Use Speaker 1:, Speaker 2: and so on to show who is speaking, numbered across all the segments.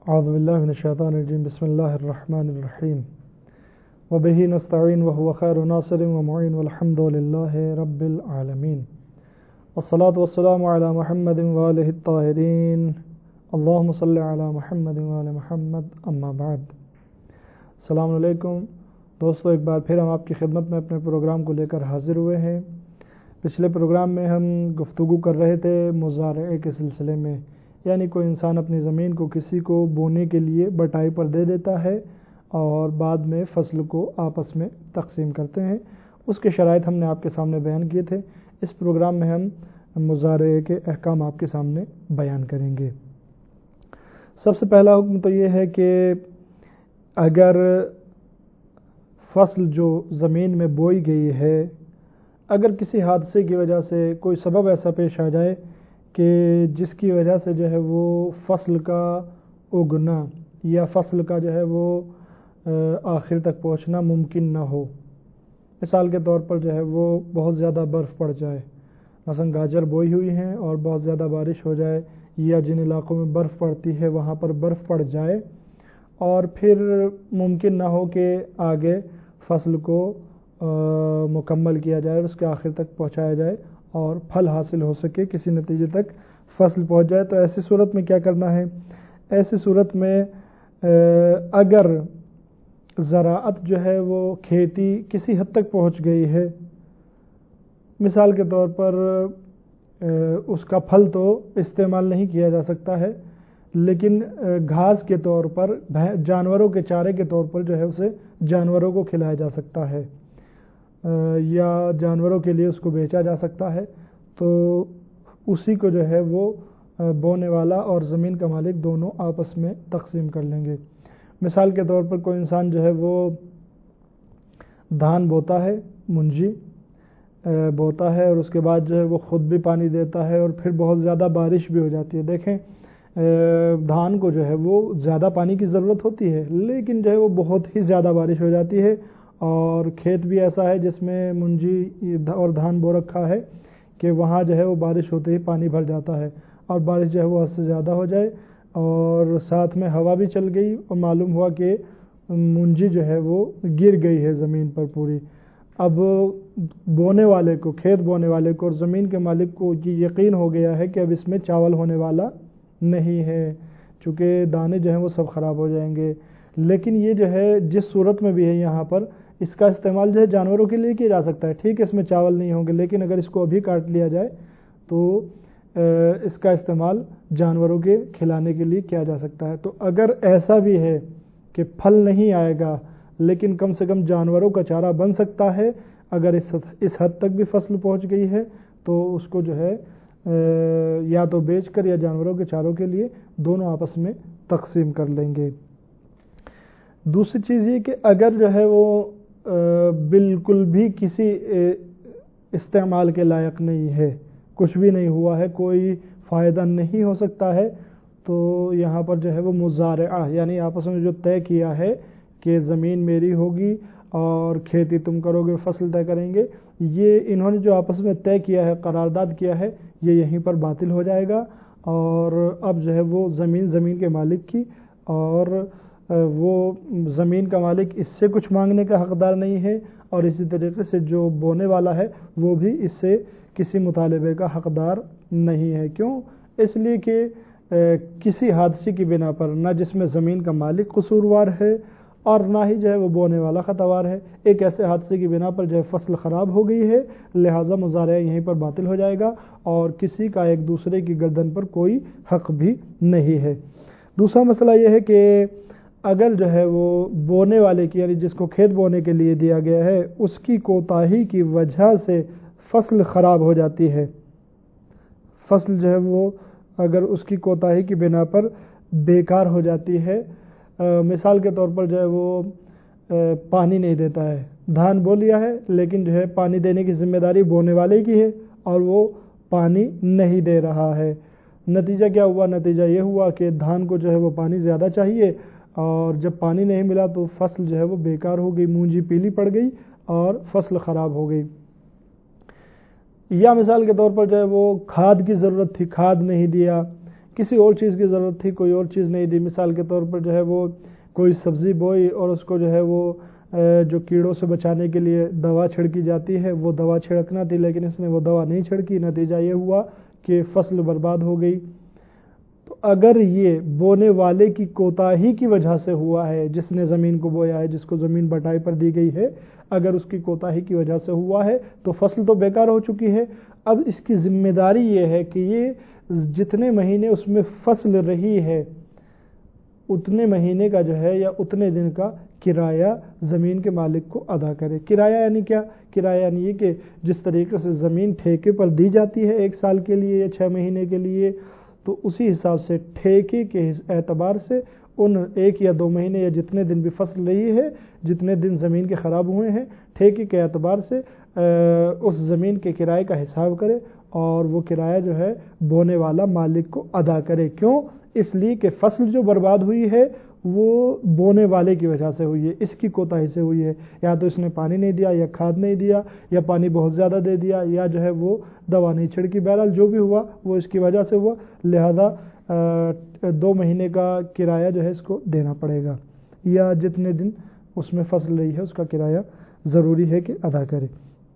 Speaker 1: اعوذ باللہ من الشیطان الرجیم بسم اللہ الرحمن الرحیم وبہ نستعین وہو خیر ناصر ومعین والحمد للہ رب العالمین والصلاة والسلام علی محمد وآلہ الطاہرین اللہم صلی علی محمد وآل محمد اما بعد۔ السلام علیکم دوستو، ایک بار پھر ہم آپ کی خدمت میں اپنے پروگرام کو لے کر حاضر ہوئے ہیں۔ پچھلے پروگرام میں ہم گفتگو کر رہے تھے مزارعے کے سلسلے میں، یعنی کوئی انسان اپنی زمین کو کسی کو بونے کے لیے بٹائی پر دے دیتا ہے اور بعد میں فصل کو آپس میں تقسیم کرتے ہیں۔ اس کے شرائط ہم نے آپ کے سامنے بیان کیے تھے۔ اس پروگرام میں ہم مزارعے کے احکام آپ کے سامنے بیان کریں گے۔ سب سے پہلا حکم تو یہ ہے کہ اگر فصل جو زمین میں بوئی گئی ہے، اگر کسی حادثے کی وجہ سے کوئی سبب ایسا پیش آ جائے کہ جس کی وجہ سے جو ہے وہ فصل کا اگنا یا فصل کا جو ہے وہ آخر تک پہنچنا ممکن نہ ہو، مثال کے طور پر جو ہے وہ بہت زیادہ برف پڑ جائے، مثلا گاجر بوئی ہوئی ہیں اور بہت زیادہ بارش ہو جائے، یا جن علاقوں میں برف پڑتی ہے وہاں پر برف پڑ جائے اور پھر ممکن نہ ہو کہ آگے فصل کو مکمل کیا جائے، اس کے آخر تک پہنچایا جائے اور پھل حاصل ہو سکے، کسی نتیجے تک فصل پہنچ جائے، تو ایسی صورت میں کیا کرنا ہے؟ ایسی صورت میں اگر زراعت جو ہے وہ کھیتی کسی حد تک پہنچ گئی ہے، مثال کے طور پر اس کا پھل تو استعمال نہیں کیا جا سکتا ہے، لیکن گھاس کے طور پر جانوروں کے چارے کے طور پر جو ہے اسے جانوروں کو کھلایا جا سکتا ہے یا جانوروں کے لیے اس کو بیچا جا سکتا ہے، تو اسی کو جو ہے وہ بونے والا اور زمین کا مالک دونوں آپس میں تقسیم کر لیں گے۔ مثال کے طور پر کوئی انسان جو ہے وہ دھان بوتا ہے، منجی بوتا ہے اور اس کے بعد جو ہے وہ خود بھی پانی دیتا ہے اور پھر بہت زیادہ بارش بھی ہو جاتی ہے۔ دیکھیں دھان کو جو ہے وہ زیادہ پانی کی ضرورت ہوتی ہے، لیکن جو ہے وہ بہت ہی زیادہ بارش ہو جاتی ہے اور کھیت بھی ایسا ہے جس میں منجی اور دھان بو رکھا ہے کہ وہاں جو ہے وہ بارش ہوتے ہی پانی بھر جاتا ہے اور بارش جو ہے وہ حد سے زیادہ ہو جائے اور ساتھ میں ہوا بھی چل گئی اور معلوم ہوا کہ منجی جو ہے وہ گر گئی ہے زمین پر پوری۔ اب بونے والے کو، کھیت بونے والے کو اور زمین کے مالک کو یہ یقین ہو گیا ہے کہ اب اس میں چاول ہونے والا نہیں ہے، چونکہ دانے جو ہیں وہ سب خراب ہو جائیں گے، لیکن یہ جو ہے جس صورت میں بھی ہے یہاں پر اس کا استعمال جو ہے جانوروں کے لیے کیا جا سکتا ہے۔ ٹھیک ہے اس میں چاول نہیں ہوں گے، لیکن اگر اس کو ابھی کاٹ لیا جائے تو اس کا استعمال جانوروں کے کھلانے کے لیے کیا جا سکتا ہے۔ تو اگر ایسا بھی ہے کہ پھل نہیں آئے گا لیکن کم سے کم جانوروں کا چارہ بن سکتا ہے، اگر اس حد تک بھی فصل پہنچ گئی ہے تو اس کو جو ہے یا تو بیچ کر یا جانوروں کے چاروں کے لیے دونوں آپس میں تقسیم کر لیں گے۔ دوسری چیز یہ کہ اگر جو ہے وہ بالکل بھی کسی استعمال کے لائق نہیں ہے، کچھ بھی نہیں ہوا ہے، کوئی فائدہ نہیں ہو سکتا ہے، تو یہاں پر جو ہے وہ مزارعہ، یعنی آپس میں جو طے کیا ہے کہ زمین میری ہوگی اور کھیتی تم کرو گے، فصل طے کریں گے، یہ انہوں نے جو آپس میں طے کیا ہے، قرارداد کیا ہے، یہ یہیں پر باطل ہو جائے گا اور اب جو ہے وہ زمین کے مالک کی، اور وہ زمین کا مالک اس سے کچھ مانگنے کا حقدار نہیں ہے اور اسی طریقے سے جو بونے والا ہے وہ بھی اس سے کسی مطالبے کا حقدار نہیں ہے۔ کیوں؟ اس لیے کہ کسی حادثے کی بنا پر نہ جس میں زمین کا مالک قصوروار ہے اور نہ ہی جو ہے وہ بونے والا خطاوار ہے، ایک ایسے حادثے کی بنا پر جو ہے فصل خراب ہو گئی ہے، لہٰذا مزارعہ یہیں پر باطل ہو جائے گا اور کسی کا ایک دوسرے کی گردن پر کوئی حق بھی نہیں ہے۔ دوسرا مسئلہ یہ ہے کہ اگر جو ہے وہ بونے والے کی، یعنی جس کو کھیت بونے کے لیے دیا گیا ہے، اس کی کوتاہی کی وجہ سے فصل خراب ہو جاتی ہے، فصل جو ہے وہ اگر اس کی کوتاہی کی بنا پر بیکار ہو جاتی ہے، مثال کے طور پر جو ہے وہ پانی نہیں دیتا ہے، دھان بو لیا ہے لیکن جو ہے پانی دینے کی ذمہ داری بونے والے کی ہے اور وہ پانی نہیں دے رہا ہے، نتیجہ کیا ہوا؟ نتیجہ یہ ہوا کہ دھان کو جو ہے وہ پانی زیادہ چاہیے اور جب پانی نہیں ملا تو فصل جو ہے وہ بیکار ہو گئی، مونجی پیلی پڑ گئی اور فصل خراب ہو گئی۔ یا مثال کے طور پر جو ہے وہ کھاد کی ضرورت تھی، کھاد نہیں دیا، کسی اور چیز کی ضرورت تھی، کوئی اور چیز نہیں دی، مثال کے طور پر جو ہے وہ کوئی سبزی بوئی اور اس کو جو ہے وہ جو کیڑوں سے بچانے کے لیے دوا چھڑکی جاتی ہے وہ دوا چھڑکنا تھی، لیکن اس نے وہ دوا نہیں چھڑکی، نتیجہ یہ ہوا کہ فصل برباد ہو گئی۔ تو اگر یہ بونے والے کی کوتاہی کی وجہ سے ہوا ہے، جس نے زمین کو بویا ہے، جس کو زمین بٹائی پر دی گئی ہے، اگر اس کی کوتاہی کی وجہ سے ہوا ہے تو فصل تو بیکار ہو چکی ہے۔ اب اس کی ذمہ داری یہ ہے کہ یہ جتنے مہینے اس میں فصل رہی ہے اتنے مہینے کا جو ہے یا اتنے دن کا کرایہ زمین کے مالک کو ادا کرے۔ کرایہ یعنی کیا؟ کرایہ یعنی یہ کہ جس طریقے سے زمین ٹھیکے پر دی جاتی ہے 1 سال کے لیے یا 6 مہینے کے لیے، تو اسی حساب سے ٹھیکے کے اعتبار سے ان 1 یا 2 مہینے یا جتنے دن بھی فصل رہی ہے، جتنے دن زمین کے خراب ہوئے ہیں، ٹھیکے کے اعتبار سے اس زمین کے کرائے کا حساب کرے اور وہ کرایہ جو ہے بونے والا مالک کو ادا کرے۔ کیوں؟ اس لیے کہ فصل جو برباد ہوئی ہے وہ بونے والے کی وجہ سے ہوئی ہے، اس کی کوتاہی سے ہوئی ہے، یا تو اس نے پانی نہیں دیا یا کھاد نہیں دیا یا پانی بہت زیادہ دے دیا یا جو ہے وہ دوا نہیں چھڑکی، بہرحال جو بھی ہوا وہ اس کی وجہ سے ہوا، لہذا 2 مہینے کا کرایہ جو ہے اس کو دینا پڑے گا، یا جتنے دن اس میں فصل رہی ہے اس کا کرایہ ضروری ہے کہ ادا کرے۔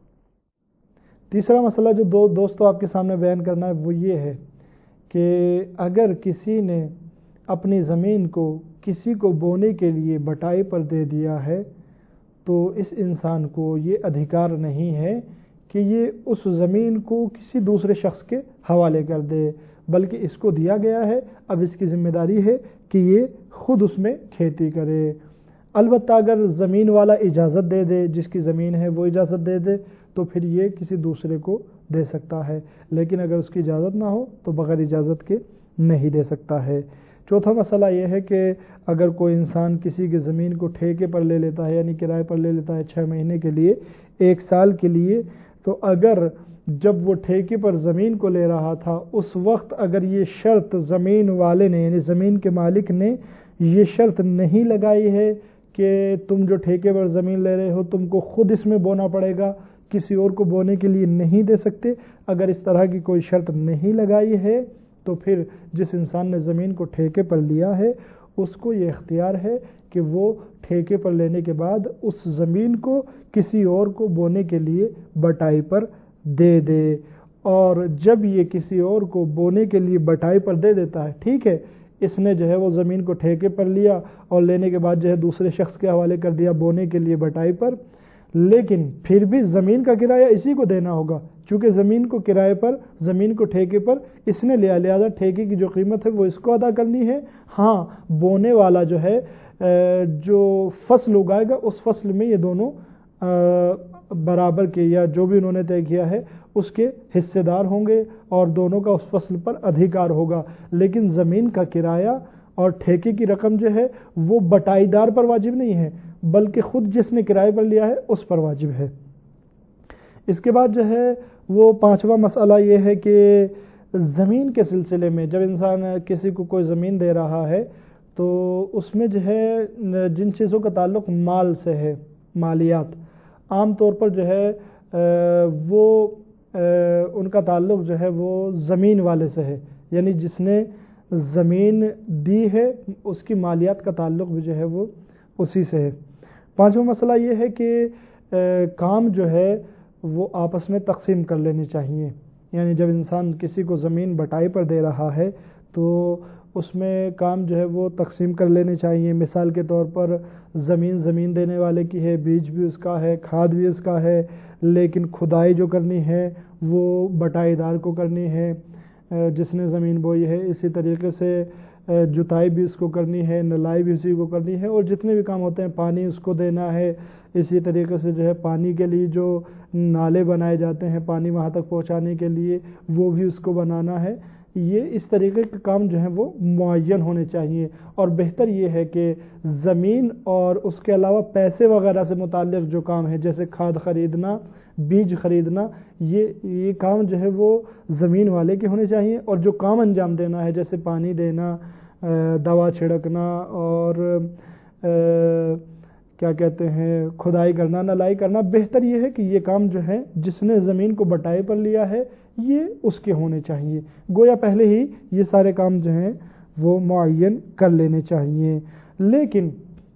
Speaker 1: تیسرا مسئلہ جو دوستو آپ کے سامنے بیان کرنا ہے وہ یہ ہے کہ اگر کسی نے اپنی زمین کو کسی کو بونے کے لیے بٹائی پر دے دیا ہے تو اس انسان کو یہ ادھیکار نہیں ہے کہ یہ اس زمین کو کسی دوسرے شخص کے حوالے کر دے، بلکہ اس کو دیا گیا ہے، اب اس کی ذمہ داری ہے کہ یہ خود اس میں کھیتی کرے۔ البتہ اگر زمین والا اجازت دے دے، جس کی زمین ہے وہ اجازت دے دے تو پھر یہ کسی دوسرے کو دے سکتا ہے، لیکن اگر اس کی اجازت نہ ہو تو بغیر اجازت کے نہیں دے سکتا ہے۔ چوتھا مسئلہ یہ ہے کہ اگر کوئی انسان کسی کی زمین کو ٹھیکے پر لے لیتا ہے یعنی کرائے پر لے لیتا ہے 6 مہینے کے لیے، 1 سال کے لیے، تو اگر جب وہ ٹھیکے پر زمین کو لے رہا تھا اس وقت اگر یہ شرط زمین والے نے یعنی زمین کے مالک نے یہ شرط نہیں لگائی ہے کہ تم جو ٹھیکے پر زمین لے رہے ہو تم کو خود اس میں بونا پڑے گا، کسی اور کو بونے کے لیے نہیں دے سکتے، اگر اس طرح کی کوئی شرط نہیں لگائی ہے تو پھر جس انسان نے زمین کو ٹھیکے پر لیا ہے اس کو یہ اختیار ہے کہ وہ ٹھیکے پر لینے کے بعد اس زمین کو کسی اور کو بونے کے لیے بٹائی پر دے دے، اور جب یہ کسی اور کو بونے کے لیے بٹائی پر دے دیتا ہے، ٹھیک ہے، اس نے جو ہے وہ زمین کو ٹھیکے پر لیا اور لینے کے بعد جو ہے دوسرے شخص کے حوالے کر دیا بونے کے لیے بٹائی پر، لیکن پھر بھی زمین کا کرایہ اسی کو دینا ہوگا، چونکہ زمین کو کرائے پر، زمین کو ٹھیکے پر اس نے لیا، لہذا ٹھیکے کی جو قیمت ہے وہ اس کو ادا کرنی ہے۔ ہاں، بونے والا جو ہے جو فصل اگائے گا اس فصل میں یہ دونوں برابر کے یا جو بھی انہوں نے طے کیا ہے اس کے حصے دار ہوں گے اور دونوں کا اس فصل پر ادھیکار ہوگا، لیکن زمین کا کرایہ اور ٹھیکے کی رقم جو ہے وہ بٹائی دار پر واجب نہیں ہے بلکہ خود جس نے کرائے پر لیا ہے اس پر واجب ہے۔ اس کے بعد جو ہے وہ 5واں مسئلہ یہ ہے کہ زمین کے سلسلے میں جب انسان کسی کو کوئی زمین دے رہا ہے تو اس میں جو ہے جن چیزوں کا تعلق مال سے ہے، مالیات، عام طور پر جو ہے وہ ان کا تعلق جو ہے وہ زمین والے سے ہے، یعنی جس نے زمین دی ہے اس کی مالیات کا تعلق بھی جو ہے وہ اسی سے ہے۔ 5واں مسئلہ یہ ہے کہ کام جو ہے وہ آپس میں تقسیم کر لینی چاہیے، یعنی جب انسان کسی کو زمین بٹائی پر دے رہا ہے تو اس میں کام جو ہے وہ تقسیم کر لینے چاہیے۔ مثال کے طور پر زمین دینے والے کی ہے، بیج بھی اس کا ہے، کھاد بھی اس کا ہے، لیکن کھدائی جو کرنی ہے وہ بٹائی دار کو کرنی ہے جس نے زمین بوئی ہے، اسی طریقے سے جتائی بھی اس کو کرنی ہے، نلائی بھی اسی کو کرنی ہے، اور جتنے بھی کام ہوتے ہیں پانی اس کو دینا ہے، اسی طریقے سے جو ہے پانی کے لیے جو نالے بنائے جاتے ہیں پانی وہاں تک پہنچانے کے لیے وہ بھی اس کو بنانا ہے۔ یہ اس طریقے کے کام جو ہیں وہ معین ہونے چاہیے، اور بہتر یہ ہے کہ زمین اور اس کے علاوہ پیسے وغیرہ سے متعلق جو کام ہے جیسے کھاد خریدنا، بیج خریدنا، یہ کام جو ہے وہ زمین والے کے ہونے چاہیے، اور جو کام انجام دینا ہے جیسے پانی دینا، دوا چھڑکنا اور کیا کہتے ہیں کھدائی کرنا، نلائی کرنا، بہتر یہ ہے کہ یہ کام جو ہے جس نے زمین کو بٹائی پر لیا ہے یہ اس کے ہونے چاہیے. گویا پہلے ہی یہ سارے کام جو ہیں وہ معین کر لینے چاہیے. لیکن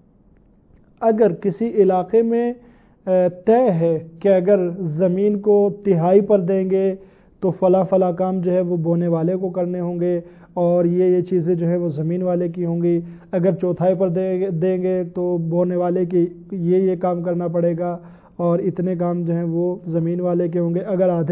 Speaker 1: اگر کسی علاقے میں طے ہے کہ اگر زمین کو تہائی پر دیں گے تو فلاں کام جو ہے وہ بونے والے کو کرنے ہوں گے اور یہ چیزیں جو ہے وہ زمین والے کی ہوں گی. اگر چوتھائی پر دیں گے تو بونے والے کی یہ کام کرنا پڑے گا اور اتنے کام جو ہیں وہ زمین والے کے ہوں گے.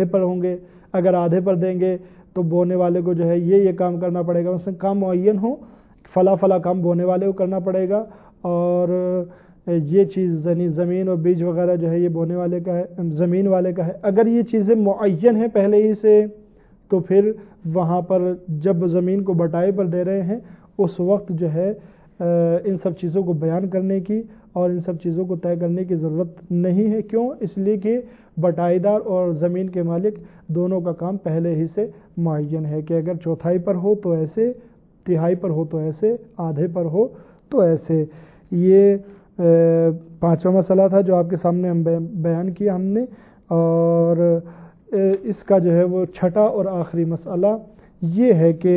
Speaker 1: اگر آدھے پر دیں گے تو بونے والے کو جو ہے یہ کام کرنا پڑے گا. مثلا کام معین ہو فلاں کام بونے والے کو کرنا پڑے گا اور یہ چیز زمین اور بیج وغیرہ جو ہے یہ بونے والے کا ہے, زمین والے کا ہے. اگر یہ چیزیں معین ہیں پہلے ہی سے تو پھر وہاں پر جب زمین کو بٹائی پر دے رہے ہیں اس وقت جو ہے ان سب چیزوں کو بیان کرنے کی اور ان سب چیزوں کو طے کرنے کی ضرورت نہیں ہے. کیوں؟ اس لیے کہ بٹائی دار اور زمین کے مالک دونوں کا کام پہلے ہی سے معین ہے کہ اگر چوتھائی پر ہو تو ایسے, تہائی پر ہو تو ایسے, آدھے پر ہو تو ایسے. یہ پانچواں مسئلہ تھا جو آپ کے سامنے ہم بیان کیا ہم نے. اور اس کا جو ہے وہ چھٹا اور آخری مسئلہ یہ ہے کہ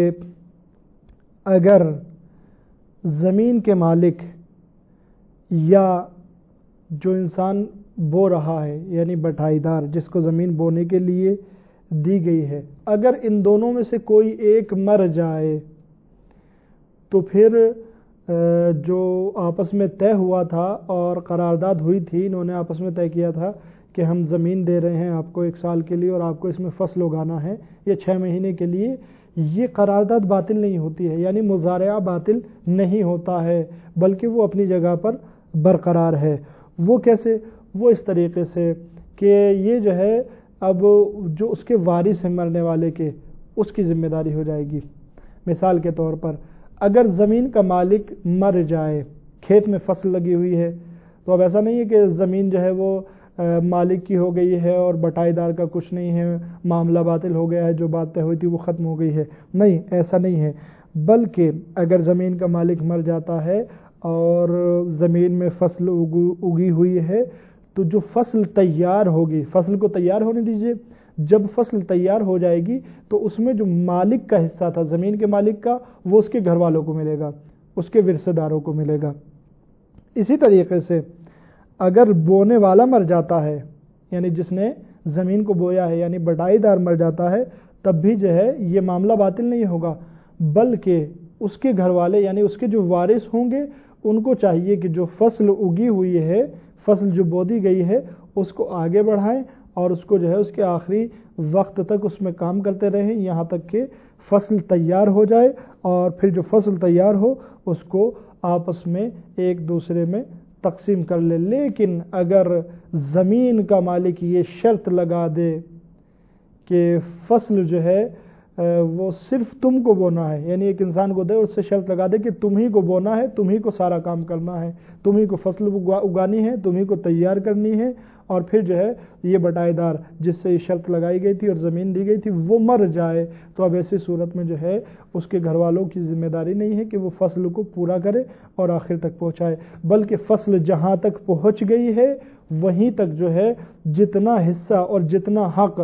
Speaker 1: اگر زمین کے مالک یا جو انسان بو رہا ہے یعنی بٹائی دار جس کو زمین بونے کے لیے دی گئی ہے, اگر ان دونوں میں سے کوئی ایک مر جائے تو پھر جو آپس میں طے ہوا تھا اور قرارداد ہوئی تھی, انہوں نے آپس میں طے کیا تھا کہ ہم زمین دے رہے ہیں آپ کو 1 سال کے لیے اور آپ کو اس میں فصل اگانا ہے یا 6 مہینے کے لیے, یہ قرارداد باطل نہیں ہوتی ہے. یعنی مزارعہ باطل نہیں ہوتا ہے بلکہ وہ اپنی جگہ پر برقرار ہے. وہ کیسے؟ وہ اس طریقے سے کہ یہ جو ہے اب جو اس کے وارث ہیں مرنے والے کے, اس کی ذمہ داری ہو جائے گی. مثال کے طور پر اگر زمین کا مالک مر جائے, کھیت میں فصل لگی ہوئی ہے, تو اب ایسا نہیں ہے کہ زمین جو ہے وہ مالک کی ہو گئی ہے اور بٹائی دار کا کچھ نہیں ہے, معاملہ باطل ہو گیا ہے, جو بات طے ہوئی تھی وہ ختم ہو گئی ہے. نہیں, ایسا نہیں ہے. بلکہ اگر زمین کا مالک مر جاتا ہے اور زمین میں فصل اگی ہوئی ہے تو جو فصل تیار ہوگی, فصل کو تیار ہونے دیجئے, جب فصل تیار ہو جائے گی تو اس میں جو مالک کا حصہ تھا زمین کے مالک کا, وہ اس کے گھر والوں کو ملے گا, اس کے ورثہ داروں کو ملے گا. اسی طریقے سے اگر بونے والا مر جاتا ہے یعنی جس نے زمین کو بویا ہے یعنی بٹائی دار مر جاتا ہے, تب بھی جو ہے یہ معاملہ باطل نہیں ہوگا بلکہ اس کے گھر والے یعنی اس کے جو وارث ہوں گے ان کو چاہیے کہ جو فصل اگی ہوئی ہے, فصل جو بو دی گئی ہے اس کو آگے بڑھائیں اور اس کو جو ہے اس کے آخری وقت تک اس میں کام کرتے رہیں یہاں تک کہ فصل تیار ہو جائے, اور پھر جو فصل تیار ہو اس کو آپس میں ایک دوسرے میں تقسیم کر لے. لیکن اگر زمین کا مالک یہ شرط لگا دے کہ فصل جو ہے وہ صرف تم کو بونا ہے, یعنی ایک انسان کو دے اور اس سے شرط لگا دے کہ تم ہی کو بونا ہے, تم ہی کو سارا کام کرنا ہے, تم ہی کو فصل اگانی ہے, تم ہی کو تیار کرنی ہے, اور پھر جو ہے یہ بٹائی دار جس سے یہ شرط لگائی گئی تھی اور زمین دی گئی تھی وہ مر جائے, تو اب ایسی صورت میں جو ہے اس کے گھر والوں کی ذمہ داری نہیں ہے کہ وہ فصل کو پورا کرے اور آخر تک پہنچائے, بلکہ فصل جہاں تک پہنچ گئی ہے وہیں تک جو ہے جتنا حصہ اور جتنا حق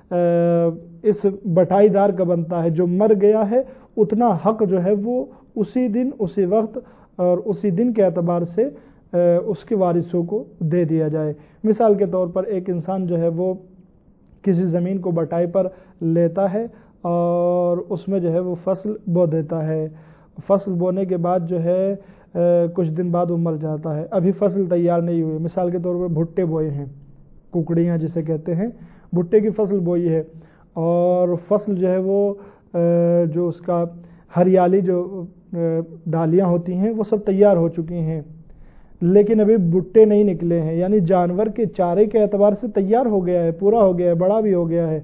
Speaker 1: اس بٹائی دار کا بنتا ہے, جو مر گیا ہے اتنا حق جو ہے وہ اسی دن اسی وقت اور اسی دن کے اعتبار سے اس کے وارثوں کو دے دیا جائے. مثال کے طور پر ایک انسان جو ہے وہ کسی زمین کو بٹائی پر لیتا ہے اور اس میں جو ہے وہ فصل بو دیتا ہے. فصل بونے کے بعد جو ہے کچھ دن بعد وہ مر جاتا ہے, ابھی فصل تیار نہیں ہوئی. مثال کے طور پر بھٹے بوئے ہیں, ککڑیاں جسے کہتے ہیں, بھٹے کی فصل بوئی ہے اور فصل جو ہے وہ جو اس کا ہریالی جو ڈالیاں ہوتی ہیں وہ سب تیار ہو چکی ہیں, لیکن ابھی بھٹے نہیں نکلے ہیں, یعنی جانور کے چارے کے اعتبار سے تیار ہو گیا ہے, پورا ہو گیا ہے, بڑا بھی ہو گیا ہے,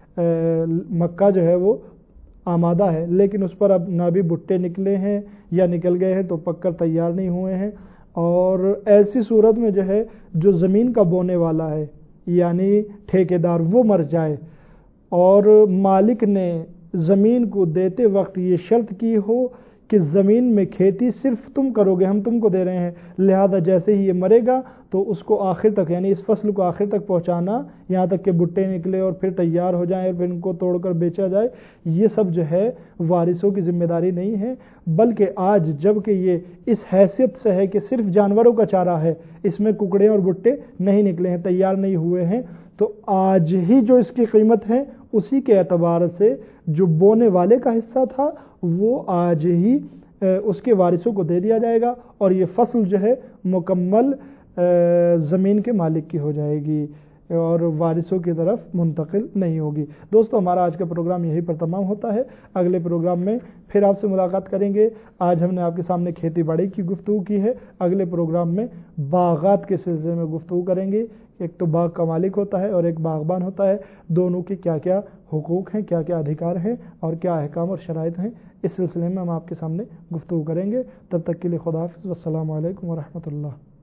Speaker 1: مکہ جو ہے وہ آمادہ ہے, لیکن اس پر اب نہ بھی بھٹے نکلے ہیں یا نکل گئے ہیں تو پک کر تیار نہیں ہوئے ہیں. اور ایسی صورت میں جو ہے جو زمین کا بونے والا ہے یعنی ٹھیکیدار وہ مر جائے اور مالک نے زمین کو دیتے وقت یہ شرط کی ہو کہ زمین میں کھیتی صرف تم کرو گے، ہم تم کو دے رہے ہیں، لہذا جیسے ہی یہ مرے گا تو اس کو آخر تک، یعنی اس فصل کو آخر تک پہنچانا، یہاں تک کہ بھٹے نکلے اور پھر تیار ہو جائیں اور پھر ان کو توڑ کر بیچا جائے، یہ سب جو ہے وارثوں کی ذمہ داری نہیں ہے، بلکہ آج جب کہ یہ اس حیثیت سے ہے کہ صرف جانوروں کا چارہ ہے، اس میں ککڑے اور بھٹے نہیں نکلے ہیں، تیار نہیں ہوئے ہیں، تو آج ہی جو اس کی قیمت ہے اسی کے اعتبار سے جو بونے والے کا حصہ تھا وہ آج ہی اس کے وارثوں کو دے دیا جائے گا، اور یہ فصل جو ہے مکمل زمین کے مالک کی ہو جائے گی اور وارثوں کی طرف منتقل نہیں ہوگی۔ دوستو، ہمارا آج کا پروگرام یہیں پر تمام ہوتا ہے، اگلے پروگرام میں پھر آپ سے ملاقات کریں گے۔ آج ہم نے آپ کے سامنے کھیتی باڑی کی گفتگو کی ہے، اگلے پروگرام میں باغات کے سلسلے میں گفتگو کریں گے۔ ایک تو باغ کا مالک ہوتا ہے اور ایک باغبان ہوتا ہے، دونوں کے کیا کیا حقوق ہیں، کیا کیا ادھیکار ہیں اور کیا احکام اور شرائط ہیں، اس سلسلے میں ہم آپ کے سامنے گفتگو کریں گے۔ تب تک کے لیے خدا حافظ، والسلام علیکم ورحمۃ اللہ۔